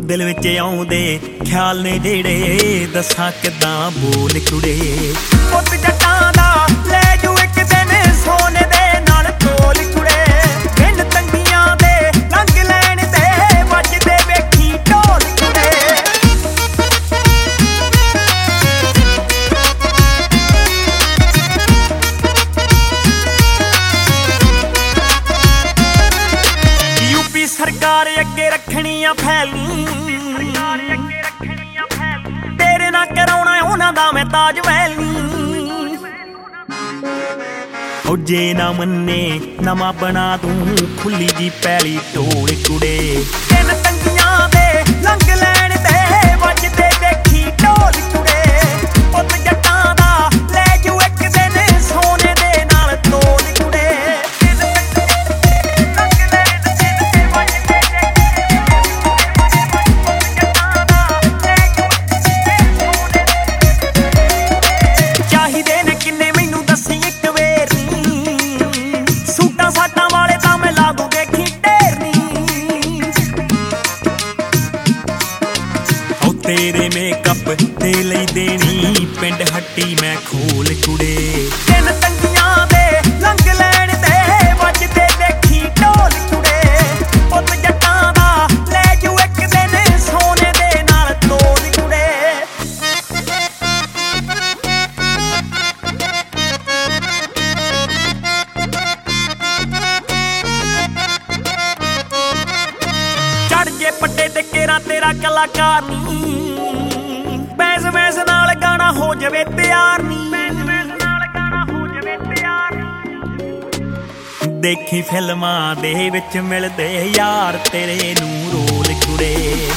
ਦਿਲ ਵਿੱਚ ਆਉਂਦੇ ਖਿਆਲ ਨੇ ਜਿਹੜੇ ਦੱਸਾਂ ਕਿੱਦਾਂ ਬੋਲ ਕੁੜੇ। ਪੁੱਤ ਜੱਟਾਂ ਦਾ ਲੈ ਜੂ ਇੱਕ ਦਿਨ ਸੋਨੇ ਦੇ ਨਾਲ ਤੋਲ ਕੁੜੇ। ਦਿਨ ਤੰਗੀਆਂ ਦੇ ਲੰਘ ਲੈਣ ਦੇ ਵੱਜਦੇ ਵੇਖੀ ਢੋਲ ਕੁੜੇ। ਯੂਪੀ ਸਰਕਾਰ ਅੱਗੇ ਰੱਖਣੀਆਂ ਫੈਲੀ, ਤੇਰੇ ਨਾਲ ਕਰਾਉਣਾ ਉਹਨਾਂ ਦਾ ਮੈਂ ਤਾਜ ਮਹਿਲ। ਉਹ ਜੇ ਨਾ ਮੰਨੇ ਨਵਾਂ ਬਣਾ ਦੂੰ ਖੁੱਲੀ ਜੀ ਪੈਲੀ ਢੋਲ ਕੁੜੇ। ਦਿਨ ਤੰਗੀਆਂ ਦੇ ਲੰਘ ਲੈਣ ਦੇ ਵੱਜਦੇ ਦੇਖੀ ਢੋਲ ਕੁੜੇ। ਪੁੱਤ ਜੱਟਾਂ ਦਾ ਲੈ ਜੂ ਇੱਕ ਦਿਨ ਸੋਨੇ ਦੇ ਨਾਲ ਤੋਲ ਕੁੜੇ। ਚਾਹੀਦੇ ਨੇ ਕਿੰਨੇ ਮੈਨੂੰ ਦੱਸੀ ਇੱਕ ਵੇਰੀ, ਸੂਟਾਂ ਸਾਟਾਂ ਵਾਲੇ ਤਾਂ ਮੈਂ ਲਾ ਦੂੰ ਦੇਖੀ ਢੇਰਨੀ। ਉਹ ਤੇਰੇ ਮੇਕਅਪ ਤੇ ਲਈ ਦੇਣੀ ਪਿੰਡ ਹੱਟੀ ਮੈਂ ਖੋਲ ਕੁੜੇ। ਦਿਨ ਤੰਗੀਆਂ ਦੇ ਲੰਘ ਲੈਣ ਦੇ ਵੱਜਦੇ ਦੇਖੀ ਢੋਲ ਕੁੜੇ। ਪੁੱਤ ਜੱਟਾਂ ਦਾ ਲੈ ਜੂ ਇੱਕ ਦਿਨ ਸੋਨੇ ਦੇ ਨਾਲ ਤੋਲ ਕੁੜੇ। ਚੜ ਜੇ ਪੱਟੇ ਤੇ ਕੇਰਾ ਤੇਰਾ ਕਲਾਕਾਰ ਨੀ, ਬੈਸ ਬੈਸ ਨਾਲ ਗਾਣਾ ਹੋ ਜਾਵੇ ਤਿਆਰ ਨੀ। ਦੇਖੀ ਫਿਲਮਾਂ ਦੇ ਵਿੱਚ ਮਿਲਦੇ ਯਾਰ ਤੇਰੇ ਨੂੰ ਰੋਲ ਕੁੜੇ।